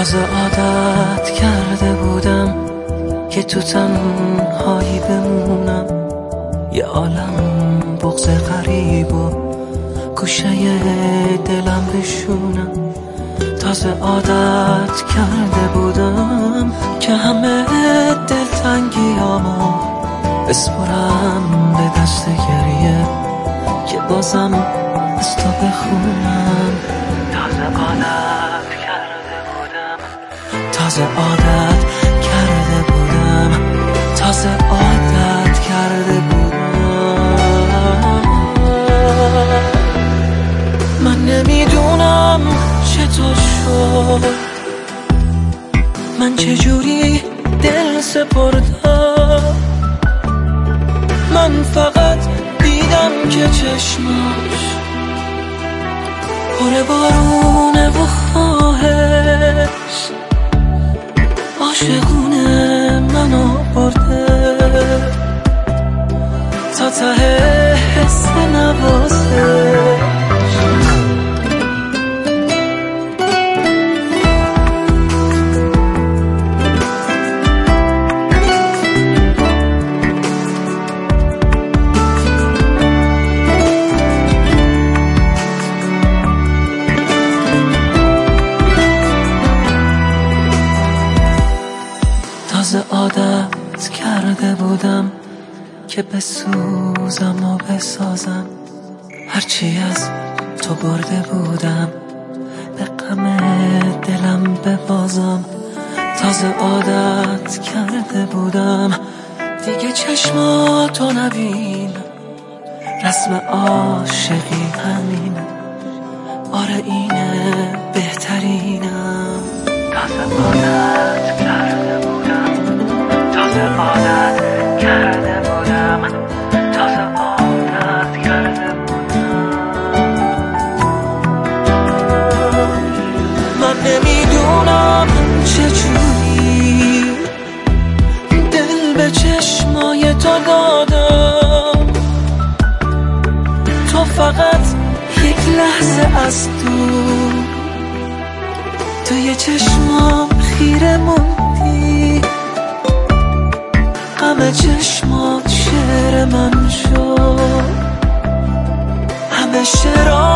تازه عادت کرده بودم که تو تنهایی بمونم، یه عالم بغض غریب و گوشه دلم بشونم. تازه عادت کرده بودم که همه دلتنگیامو بسپرم به دست گریه، که بازم از تو بخونم. تازه عادت کرده بودم، تازه عادت کرده بودم، تازه عادت کرده بودم. من نمیدونم چطور شد، من چجوری دل سپردم. من فقط دیدم که چشماش پر بارونه و خواهش، عاشقونه منو برده تا ته حس نوازش. تازه عادت کرده بودم که بسوزم و بسازم، هرچی از تو برده بودم به غم دلم ببازم. تازه عادت کرده بودم دیگه چشماتو نبینم، رسم عاشقی همینه، آره اینه بهترینم. تازه عادت کرده بودم، تازه عادت کرده بودم، تازه عادت کرده بودم. من نمیدونم چجوری دل به چشمای تو دادم، تو فقط یک لحظه از توی چشمام خیره موندی، همه چشمات شعر من شد، همه شعرها